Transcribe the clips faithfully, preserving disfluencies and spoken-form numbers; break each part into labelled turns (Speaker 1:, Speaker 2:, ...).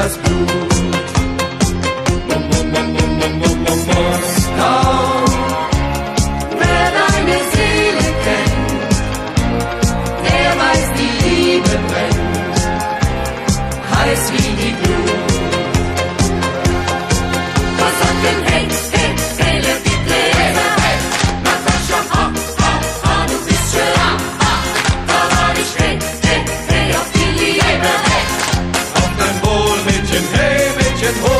Speaker 1: das Blut. Moskau, wer deine Seele kennt, der weiß, die Liebe brennt, heiß wie die Glut. Was sagt denn hey, hey, hey, le die Gläser, hey, Natascha, ah, ah, ah, du bist schön, ah, ah, da war ich, hey, hey, hey, auf die Liebe, hey, auf dein Wohl, Mädchen, hey, Mädchen, hoch.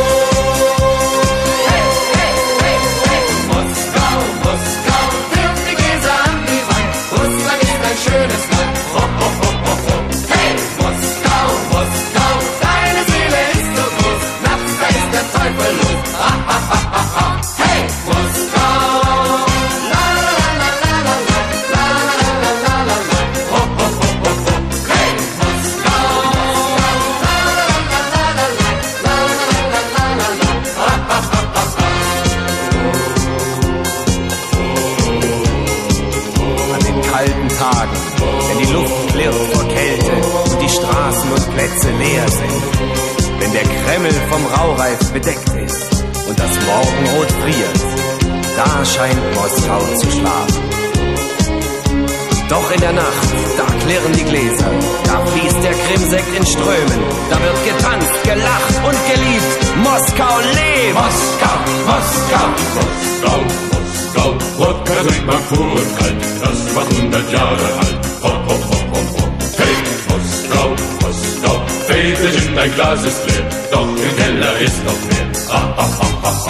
Speaker 2: Wenn die Luft klirrt vor Kälte und die Straßen und Plätze leer sind, wenn der Kreml vom Raureif bedeckt ist und das Morgenrot friert, da scheint Moskau zu schlafen. Doch in der Nacht, da klirren die Gläser, da fließt der Krimsekt in Strömen, da wird getanzt, gelacht und geliebt. Moskau lebt!
Speaker 1: Moskau, Moskau, Moskau, Moskau, Wodka trinkt man pur und kalt, das war hundert Jahre alt. Ho, ho, ho, ho, ho. Hey, Moskau, Moskau, Väterchen, dein Glas ist leer, doch im Keller ist noch mehr. Ah, ah, ah, ah, ah.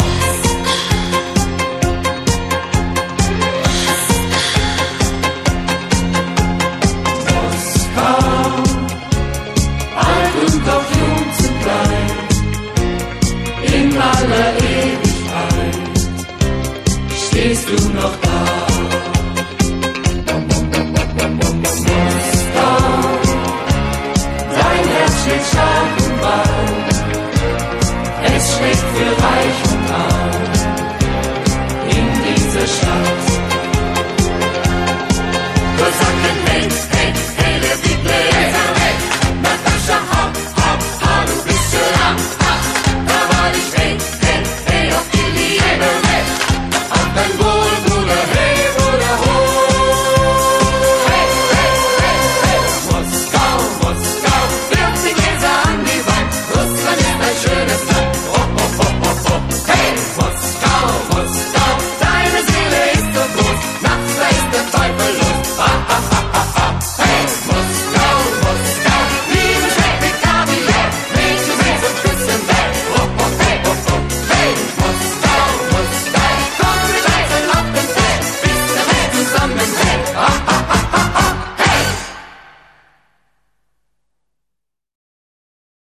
Speaker 1: In aller Ewigkeit stehst du noch da. Moskau, dein Herz schlägt stark und bald, es schlägt für Reich